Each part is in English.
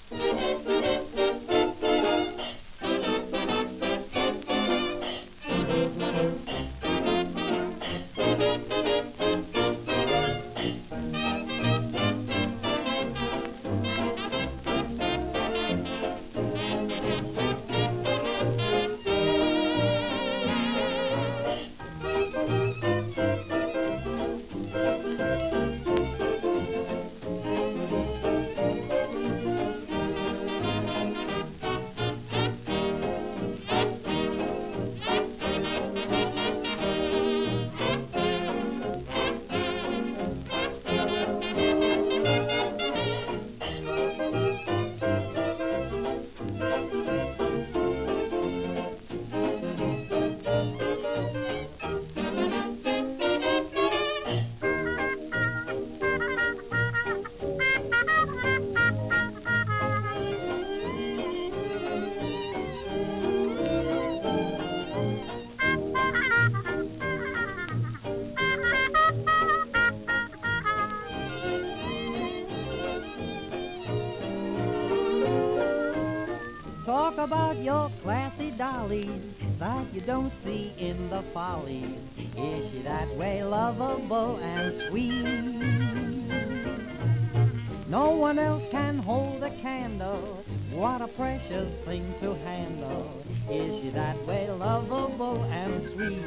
Talk about your classy dollies that you don't see in the follies. Is she that way lovable and sweet? No one else can hold a candle. What a precious thing to handle. Is she that way lovable and sweet?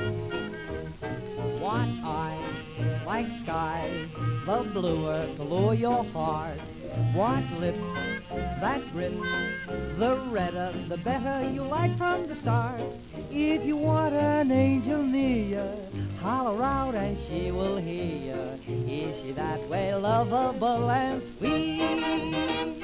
What eyes, like skies, the bluer to lure your heart. What lips that grip, the redder, the better you like from the start. If you want an angel near you, holler out and she will hear you. Is she that way lovable and sweet?